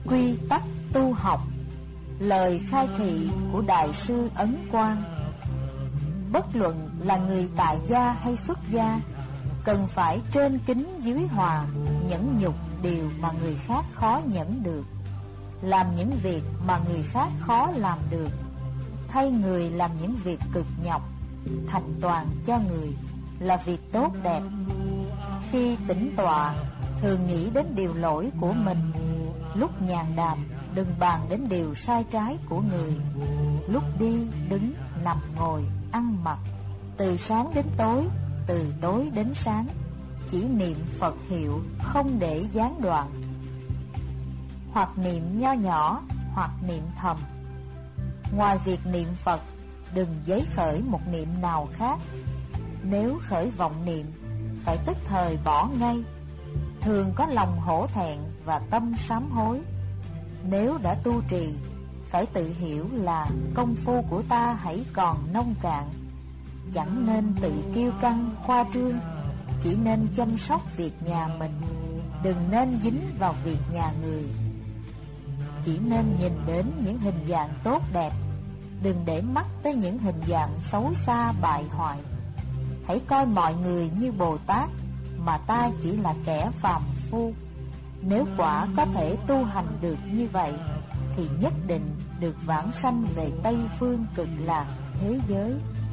quy tắc tu học, lời khai thị của Đại sư Ấn Quang. Bất luận là người tại gia hay xuất gia, cần phải trên kính dưới hòa, nhẫn nhục điều mà người khác khó nhẫn được, làm những việc mà người khác khó làm được, thay người làm những việc cực nhọc, thành toàn cho người là việc tốt đẹp. Khi tĩnh tọa, thường nghĩ đến điều lỗi của mình. Lúc nhàn đàm, đừng bàn đến điều sai trái của người. Lúc đi, đứng, nằm, ngồi, ăn mặc, từ sáng đến tối, từ tối đến sáng, chỉ niệm Phật hiệu, không để gián đoạn. Hoặc niệm nho nhỏ, hoặc niệm thầm. Ngoài việc niệm Phật, đừng giấy khởi một niệm nào khác. Nếu khởi vọng niệm, phải tức thời bỏ ngay. Thường có lòng hổ thẹn và tâm sám hối. Nếu đã tu trì, phải tự hiểu là công phu của ta hãy còn nông cạn. Chẳng nên tự kiêu căng khoa trương, chỉ nên chăm sóc việc nhà mình, đừng nên dính vào việc nhà người. Chỉ nên nhìn đến những hình dạng tốt đẹp, đừng để mắt tới những hình dạng xấu xa bại hoại. Hãy coi mọi người như Bồ Tát, mà ta chỉ là kẻ phàm phu. Nếu quả có thể tu hành được như vậy, thì nhất định được vãng sanh về Tây Phương Cực Lạc thế giới.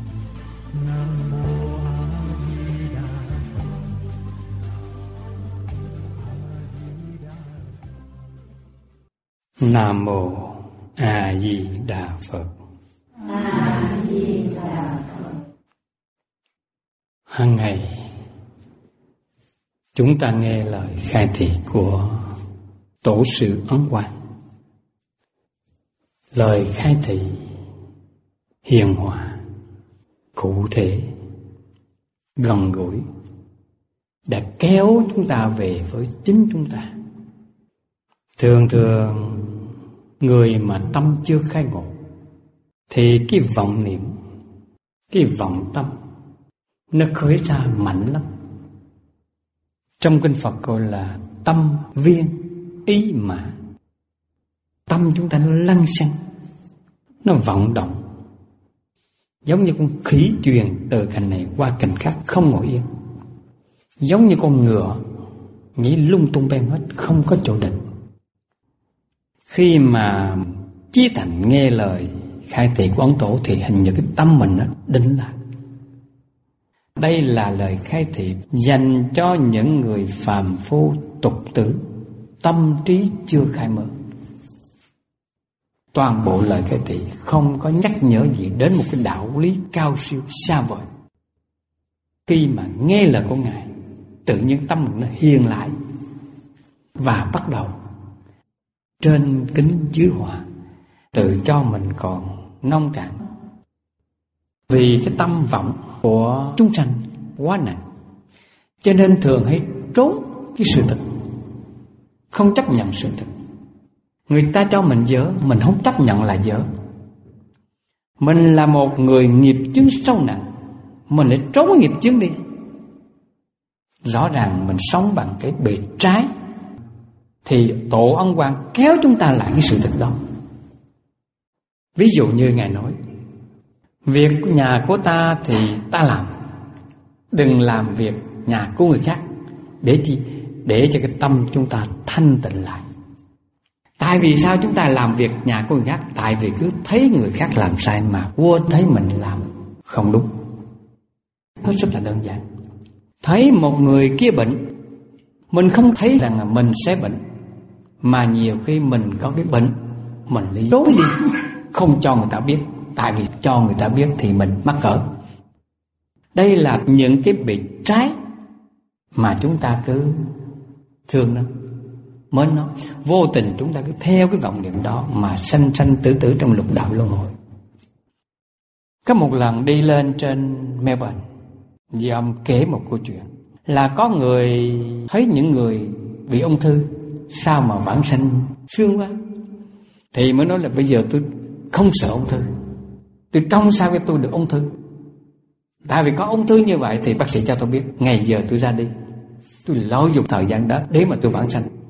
Nam mô A Di Đà Phật. A Di Đà Phật. Hàng ngày chúng ta nghe lời khai thị của Tổ sư Ấn Quang. Lời khai thị hiền hòa, cụ thể, gần gũi, đã kéo chúng ta về với chính chúng ta. Thường thường người mà tâm chưa khai ngộ thì cái vọng niệm, cái vọng tâm nó khởi ra mạnh lắm. Trong kinh Phật gọi là tâm viên ý mã. Tâm chúng ta nó lăng xăng, nó vận động, giống như con khỉ chuyền từ cành này qua cành khác không ngồi yên, giống như con ngựa nhảy lung tung ben hết, không có chỗ định. Khi mà chí thành nghe lời khai thị của Ấn Tổ thì hình như cái tâm mình nó định lại. Đây là lời khai thị dành cho những người phàm phu tục tử, tâm trí chưa khai mở. Toàn bộ lời khai thị không có nhắc nhở gì đến một cái đạo lý cao siêu xa vời. Khi mà nghe lời của Ngài, tự nhiên tâm mình nó hiền lại và bắt đầu trên kính dưới hòa, tự cho mình còn nông cạn. Vì cái tâm vọng của chúng sanh quá nặng, cho nên thường hay trốn cái sự thực, không chấp nhận sự thực. Người ta cho mình dở, mình không chấp nhận là dở. Mình là một người nghiệp chướng sâu nặng, mình lại trốn nghiệp chướng đi. Rõ ràng mình sống bằng cái bề trái, thì Tổ Ấn Quang kéo chúng ta lại cái sự thực đó. Ví dụ như Ngài nói, việc nhà của ta thì ta làm, đừng làm việc nhà của người khác. Để chi? Để cho cái tâm chúng ta thanh tịnh lại. Tại vì sao chúng ta làm việc nhà của người khác? Tại vì cứ thấy người khác làm sai mà quên thấy mình làm không đúng. Nó rất là đơn giản. Thấy một người kia bệnh, mình không thấy rằng mình sẽ bệnh, mà nhiều khi mình có cái bệnh, mình lấy trốn đi, không cho người ta biết. Tại vì cho người ta biết thì mình mắc cỡ. Đây là những cái bị trái mà chúng ta cứ thương nó, mến nó. Vô tình chúng ta cứ theo cái vọng niệm đó mà sanh sanh tử tử trong lục đạo luân hồi. Có một lần đi lên trên Melbourne, dì ông kể một câu chuyện là có người thấy những người bị ung thư sao mà vãng sanh sướng quá, thì mới nói là bây giờ tôi không sợ ung thư, tôi trông sao cho tôi được ung thư. Tại vì có ung thư như vậy thì bác sĩ cho tôi biết ngày giờ tôi ra đi, tôi lợi dụng thời gian đó để mà tôi vãng sanh.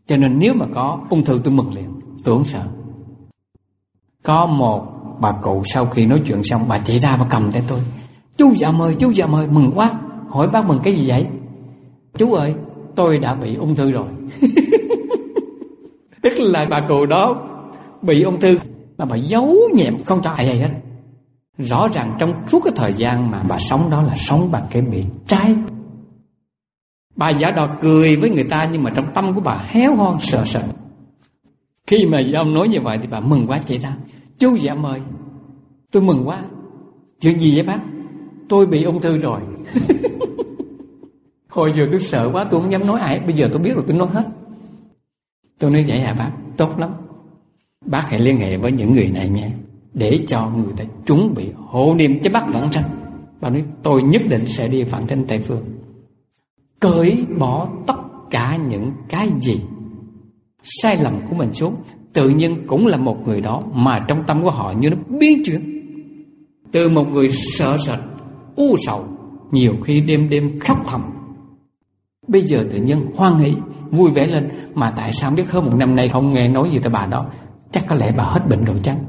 Cho nên nếu mà có ung thư tôi mừng liền, tôi không sợ. Có một bà cụ sau khi nói chuyện xong, bà chạy ra bà cầm tay tôi: chú Dậm ơi, mừng quá. Hỏi bác mừng cái gì vậy? Chú ơi, tôi đã bị ung thư rồi. Tức là bà cụ đó bị ung thư mà bà giấu nhẹm không cho ai hay hết. Rõ ràng trong suốt cái thời gian mà bà sống đó là sống bằng cái bị trái. Bà giả đò cười với người ta, nhưng mà trong tâm của bà héo hon sợ sệt. Khi mà ông nói như vậy thì bà mừng quá chạy ra: chú Dậm ơi, tôi mừng quá. Chuyện gì vậy bác? Tôi bị ung thư rồi. Hồi giờ tôi sợ quá, tôi không dám nói ai. Bây giờ tôi biết rồi, tôi nói hết. Tôi nói vậy hả bác? Tốt lắm. Bác hãy liên hệ với những người này nha, để cho người ta chuẩn bị hộ niệm cho bác vãng sanh. Bà nói tôi nhất định sẽ đi vãng sanh Tây Phương, cởi bỏ tất cả những cái gì sai lầm của mình xuống. Tự nhiên cũng là một người đó mà trong tâm của họ như nó biến chuyển. Từ một người sợ sệt, u sầu, nhiều khi đêm khóc thầm, bây giờ tự nhiên hoan hỷ, vui vẻ lên. Mà tại sao biết hơn 1 năm nay không nghe nói gì tới bà đó? Chắc có lẽ bà hết bệnh rồi chăng?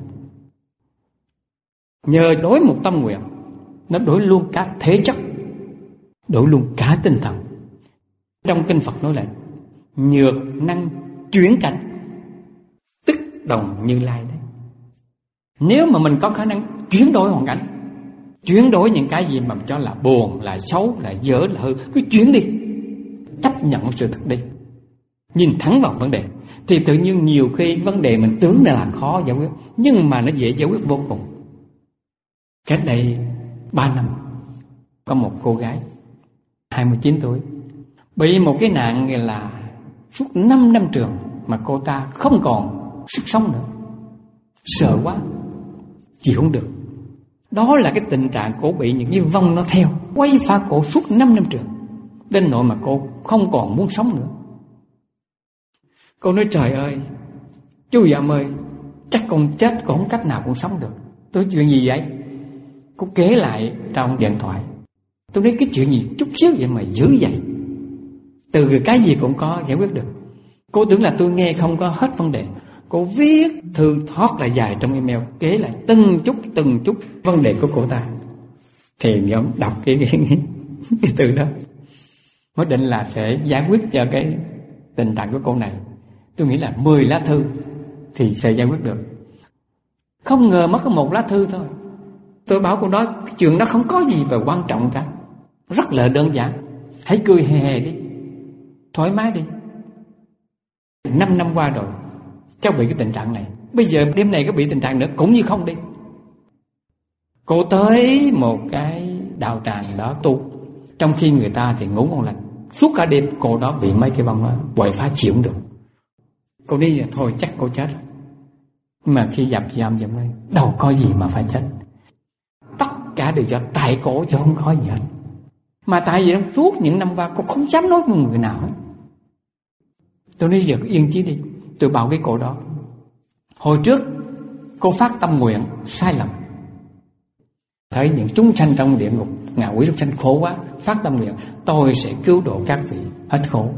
Nhờ đổi một tâm nguyện, nó đổi luôn cả thể chất, đổi luôn cả tinh thần. Trong kinh Phật nói là nhược năng chuyển cảnh, tức đồng Như Lai đấy. Nếu mà mình có khả năng chuyển đổi hoàn cảnh, chuyển đổi những cái gì mà cho là buồn, là xấu, là dở, là hư, cứ chuyển đi, chấp nhận sự thật đi, nhìn thẳng vào vấn đề, thì tự nhiên nhiều khi vấn đề mình tưởng là khó giải quyết, nhưng mà nó dễ giải quyết vô cùng. Cách đây 3 năm, có một cô gái 29 tuổi bị một cái nạn là suốt 5 năm trường mà cô ta không còn sức sống nữa. Sợ quá, chịu không được. Đó là cái tình trạng cổ bị những cái vong nó theo, quay phá cổ suốt 5 năm trường, đến nỗi mà cô không còn muốn sống nữa. Cô nói trời ơi, chú Dậm ơi, chắc con chết, con không cách nào con sống được. Tôi nói chuyện gì vậy? Cô kể lại trong điện thoại. Tôi nói cái chuyện gì chút xíu vậy mà dữ vậy? Từ cái gì cũng có giải quyết được. Cô tưởng là tôi nghe không có hết vấn đề. Cô viết thư thoát là dài trong email, kể lại từng chút vấn đề của cô ta. Thì nhóm đọc cái từ đó, mới định là sẽ giải quyết cho cái tình trạng của cô này. Tôi nghĩ là 10 lá thư thì sẽ giải quyết được. Không ngờ mất có 1 lá thư thôi. Tôi bảo cô đó cái chuyện đó không có gì mà quan trọng cả, rất là đơn giản. Hãy cười hề hề đi, thoải mái đi. 5 năm qua rồi cháu bị cái tình trạng này, bây giờ đêm này có bị tình trạng nữa cũng như không đi. Cô tới một cái đạo tràng đó tu, trong khi người ta thì ngủ ngon lành. Suốt cả đêm cô đó bị mấy cái băng đó quậy phá chịu không được. Cô đi thôi chắc cô chết rồi. Mà khi dập dầm đây, đâu có gì mà phải chết. Tất cả đều do tại cổ chứ không có gì hết. Mà tại vì suốt những năm qua cô không dám nói với người nào hết. Tôi nói giờ yên chí đi. Tôi bảo cái cô đó, hồi trước cô phát tâm nguyện sai lầm, thấy những chúng sanh trong địa ngục, ngạ quỷ chúng sanh khổ quá, phát tâm nguyện tôi sẽ cứu độ các vị hết khổ.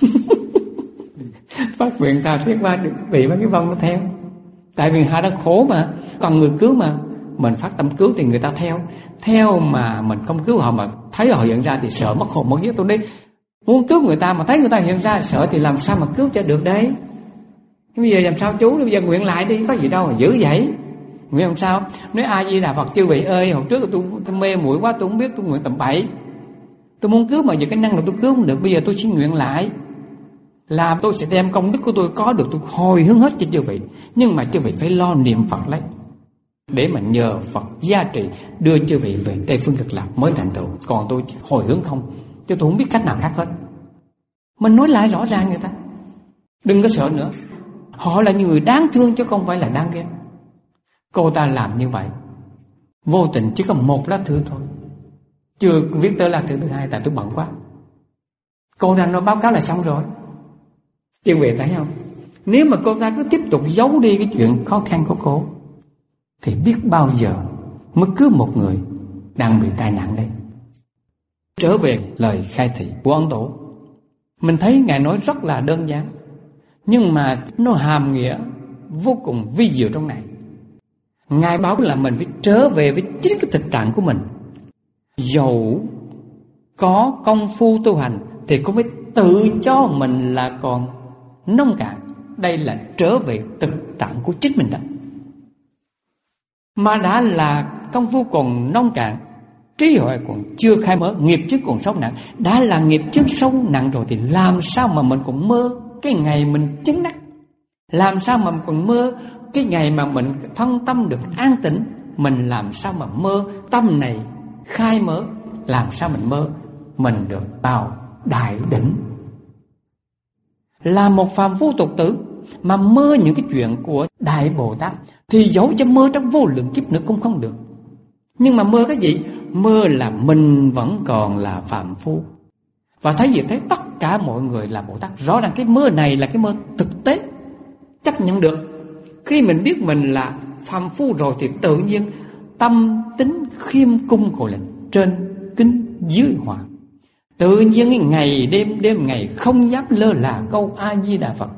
Phát nguyện tha thiết qua được vị mấy cái vong nó theo. Tại vì họ đang khổ mà, còn người cứu mà. Mình phát tâm cứu thì người ta theo mà mình không cứu họ mà thấy họ hiện ra thì sợ mất hồn mất vía. Tôi đi muốn cứu người ta mà thấy người ta hiện ra sợ thì làm sao mà cứu cho được đấy. Bây giờ làm sao chú, bây giờ nguyện lại đi, có gì đâu mà dữ vậy. Nguyện làm sao? Nói A Di Đà Phật chư vị ơi, hồi trước tôi mê muội quá, tôi không biết, tôi nguyện tầm bậy. Tôi muốn cứu mà giờ cái năng lực tôi cứu không được, bây giờ tôi xin nguyện lại. Là tôi sẽ đem công đức của tôi có được, tôi hồi hướng hết cho chư vị. Nhưng mà chư vị phải lo niệm Phật lấy, để mà nhờ Phật gia trì đưa chư vị về Tây Phương Cực Lạc mới thành tựu. Còn tôi hồi hướng không, chứ tôi không biết cách nào khác hết. Mình nói lại rõ ràng người ta, đừng có sợ nữa. Họ là những người đáng thương chứ không phải là đáng ghét. Cô ta làm như vậy vô tình chỉ có 1 lá thư thôi, chưa viết tới lá thư thứ 2 tại tôi bận quá. Cô ta nói báo cáo là xong rồi. Quý vị thấy không? Nếu mà cô ta cứ tiếp tục giấu đi cái chuyện khó khăn của cô thì biết bao giờ mới cứu một người đang bị tai nạn đây. Trở về lời khai thị của Ấn Tổ, mình thấy Ngài nói rất là đơn giản. Nhưng mà nó hàm nghĩa vô cùng vi diệu trong này. Ngài bảo là mình phải trở về với chính cái thực trạng của mình. Dẫu có công phu tu hành thì cũng phải tự cho mình là còn nông cạn. Đây là trở về thực trạng của chính mình đó. Mà đã là công phu còn nông cạn, trí huệ còn chưa khai mở, nghiệp chướng còn sâu nặng. Đã là nghiệp chướng sâu nặng rồi thì làm sao mà mình còn mơ cái ngày mình chứng đắc? Làm sao mà mình còn mơ cái ngày mà mình thân tâm được an tĩnh? Mình làm sao mà mơ tâm này khai mở? Làm sao mình mơ mình được vào đại đỉnh? Là một phàm phu tục tử mà mơ những cái chuyện của Đại Bồ Tát thì dẫu cho mơ trong vô lượng kiếp nữa cũng không được. Nhưng mà mơ cái gì? Mơ là mình vẫn còn là phàm phu. Và thấy gì? Thấy tất cả mọi người là Bồ Tát. Rõ ràng cái mơ này là cái mơ thực tế, chấp nhận được. Khi mình biết mình là phàm phu rồi thì tự nhiên tâm tính khiêm cung gọi là trên kính dưới hòa. Tự nhiên cái ngày đêm đêm ngày không dám lơ là câu A Di Đà Phật.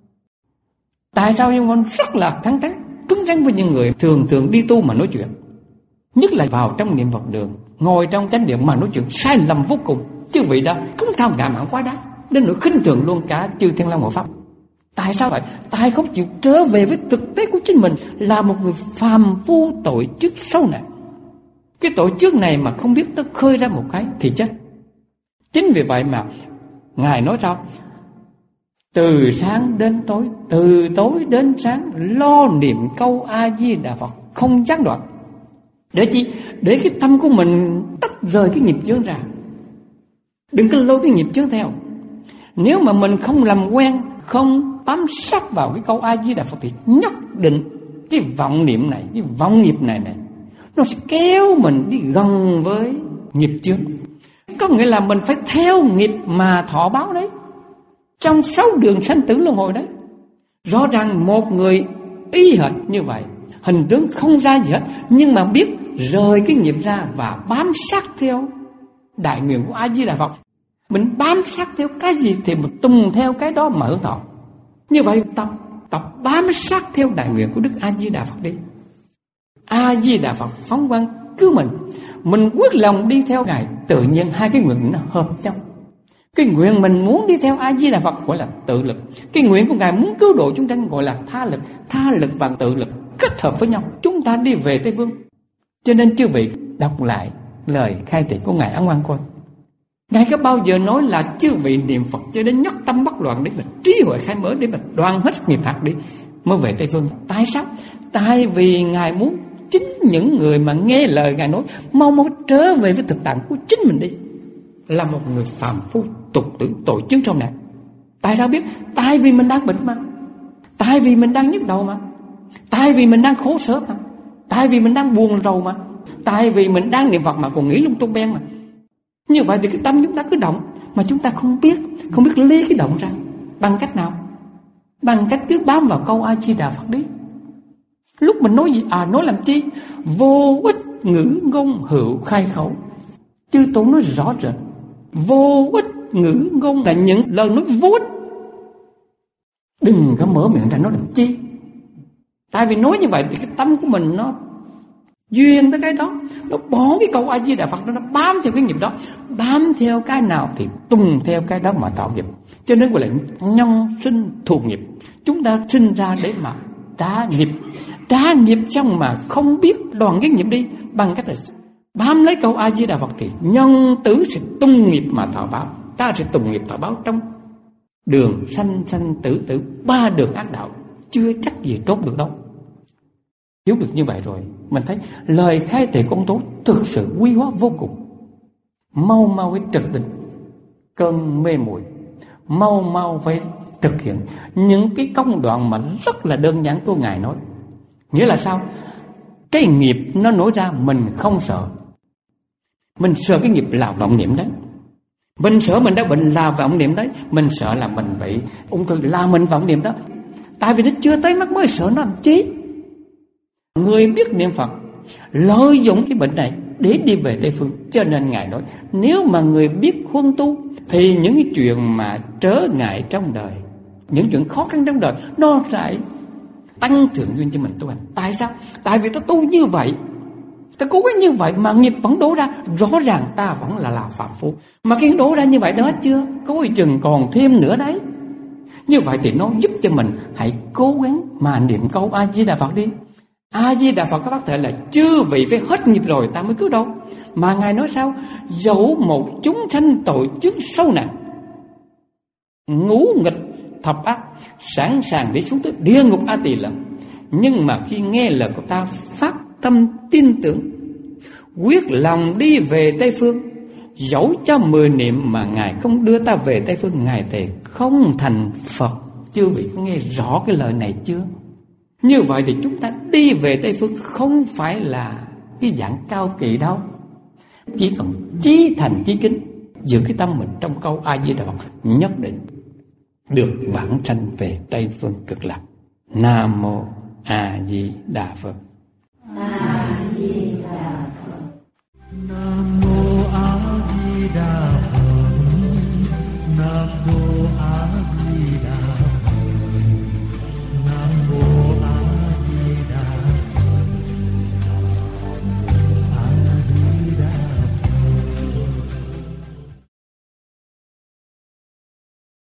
Tại sao nhưng con rất là thẳng thắn cứng rắn với những người thường thường đi tu mà nói chuyện, nhất là vào trong niệm Phật đường, ngồi trong chánh điện mà nói chuyện sai lầm vô cùng. Chứ vị đó cũng cao ngạo mạn quá đáng, đến nỗi khinh thường luôn cả chư Thiên Long Hộ Pháp. Tại sao vậy? Tại không chịu trở về với thực tế của chính mình là một người phàm phu tội trước sâu nặng. Cái tội trước này mà không biết nó khơi ra một cái thì chết. Chính vì vậy mà Ngài nói sao? Từ sáng đến tối, từ tối đến sáng, lo niệm câu A Di Đà Phật không gián đoạn. Để chi? Để cái tâm của mình tách rời cái nghiệp chướng ra. Đừng có lôi cái nghiệp chướng theo. Nếu mà mình không làm quen, không bám sát vào cái câu A Di Đà Phật thì nhất định cái vọng niệm này, cái vọng nghiệp này nó sẽ kéo mình đi gần với nghiệp chướng. Có nghĩa là mình phải theo nghiệp mà thọ báo đấy, trong 6 đường sanh tử luân hồi đấy. Rõ ràng một người y hệt như vậy, hình tướng không ra gì hết, nhưng mà biết rời cái nghiệp ra và bám sát theo đại nguyện của A Di Đà Phật. Mình bám sát theo cái gì thì mình tuân theo cái đó mà hưởng thọ. Như vậy tập bám sát theo đại nguyện của Đức A Di Đà Phật đi. A Di Đà Phật phóng quang cứu mình quyết lòng đi theo Ngài, tự nhiên hai cái nguyện nó hợp nhau. Cái nguyện mình muốn đi theo A Di Đà Phật gọi là tự lực, cái nguyện của Ngài muốn cứu độ chúng sanh gọi là tha lực và tự lực kết hợp với nhau, chúng ta đi về Tây Phương. Cho nên chư vị đọc lại lời khai thị của Ngài Ấn Quang coi. Ngài có bao giờ nói là chư vị niệm Phật cho đến nhất tâm bất loạn để mà trí huệ khai mở, để mà đoạn hết nghiệp phạt đi mới về Tây Phương? Tại sao? Tại vì Ngài muốn chính những người mà nghe lời Ngài nói mau trở về với thực tại của chính mình đi, là một người phàm phu tục tử tội chứng trong này. Tại sao biết? Tại vì mình đang bệnh mà, tại vì mình đang nhức đầu mà, tại vì mình đang khổ sở mà, tại vì mình đang buồn rầu mà, tại vì mình đang niệm Phật mà còn nghĩ lung tung beng mà. Như vậy thì cái tâm chúng ta cứ động mà chúng ta không biết lấy cái động ra. Bằng cách nào? Bằng cách cứ bám vào câu A Di Đà Phật đi. Lúc mình nói gì? Nói làm chi? Vô ích ngữ ngôn hữu khai khẩu. Chư Tôn nói rõ rệt, vô ích ngữ ngôn là những lời nói vô ích. Đừng có mở miệng ra nói làm chi. Tại vì nói như vậy thì cái tâm của mình nó duyên tới cái đó, nó bỏ cái câu A Di Đà Phật đó, nó bám theo cái nghiệp đó. Bám theo cái nào thì tuân theo cái đó mà tạo nghiệp. Cho nên gọi là nhân sinh thù nghiệp. Chúng ta sinh ra để mà trả nghiệp xong mà không biết đoạn cái nghiệp đi. Bằng cách là bám lấy câu A Di Đà Phật thì nhân tử sẽ tung nghiệp mà thọ báo. Ta sẽ tùng nghiệp thọ báo trong đường sanh tử 3 đường ác đạo, chưa chắc gì tốt được đâu. Hiểu được như vậy rồi, mình thấy lời khai thị của ông Tổ thực sự quý hóa vô cùng. Mau phải trực tỉnh cơn mê muội, mau phải thực hiện những cái công đoạn mà rất là đơn giản của Ngài nói. Nghĩa là sao? Cái nghiệp nó nổi ra mình không sợ. Mình sợ cái nghiệp là vọng niệm đấy. Mình sợ mình đã bệnh là vọng niệm đấy. Mình sợ là mình bị ung thư là mình vọng niệm đó. Tại vì nó chưa tới mắt mới sợ nó làm chi. Người biết niệm Phật lợi dụng cái bệnh này để đi về Tây Phương. Cho nên Ngài nói nếu mà người biết huân tu thì những cái chuyện mà trở ngại trong đời những chuyện khó khăn trong đời nó lại tăng thượng duyên cho mình tu hành. Tại sao? Tại vì ta tu như vậy, ta cố gắng như vậy mà nghiệp vẫn đổ ra. Rõ ràng ta vẫn là phạm phu, mà khi đổ ra như vậy đó chưa, coi chừng còn thêm nữa đấy. Như vậy thì nó giúp cho mình hãy cố gắng mà niệm câu A Di Đà Phật đi. A Di Đà Phật các bác thể là chư vị phải hết nghiệp rồi ta mới cứu đâu. Mà Ngài nói sao? Dẫu một chúng sanh tội chướng sâu nặng, ngũ nghịch thập ác, sẵn sàng để xuống tới địa ngục A Tỳ Lận, nhưng mà khi nghe lời của ta phát tâm tin tưởng, quyết lòng đi về Tây Phương, dẫu cho 10 niệm mà Ngài không đưa ta về Tây Phương, Ngài thề không thành Phật. Chư vị có nghe rõ cái lời này chưa? Như vậy thì chúng ta đi về Tây Phương không phải là cái dạng cao kỳ đâu, chỉ cần chí thành chí kính, giữ cái tâm mình trong câu A Di Đà Phật, nhất định được vãng sanh về Tây Phương Cực Lạc. Nam mô A Di Đà Phật.